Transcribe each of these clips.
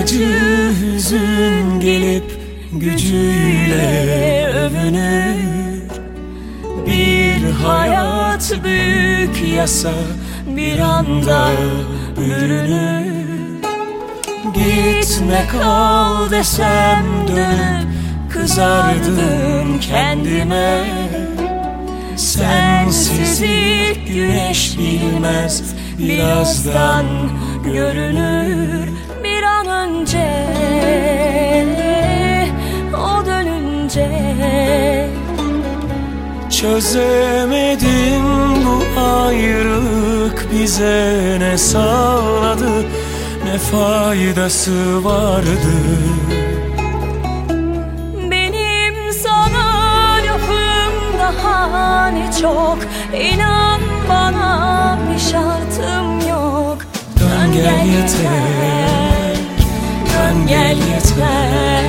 acı hüzün gelip gücüyle övünür. Bir hayat büyük yasa bir anda bürünür. Gitme kal desem dönüp kızardım kendime. Sensiz ilk güneş bilmez, birazdan görünür. Bir an önce o dönünce çözemedim bu ayrılık bize ne sağladı, ne faydası vardı. Benim sana lafım daha ne çok, inan bana bir şartım yok. Dön gel yeter, dön gel yeter,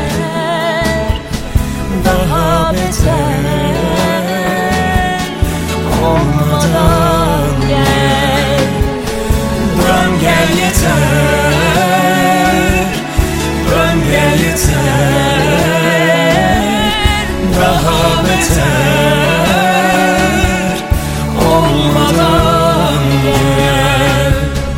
daha beter olmadan gel. Dön gel yeter, dön gel yeter, daha beter olmadan gel.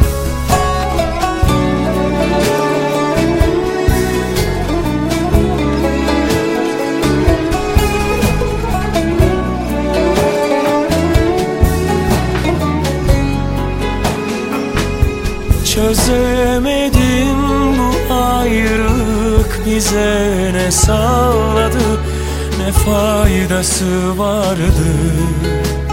Çözemedim bu ayrılık bize ne sağladı, ne faydası vardı.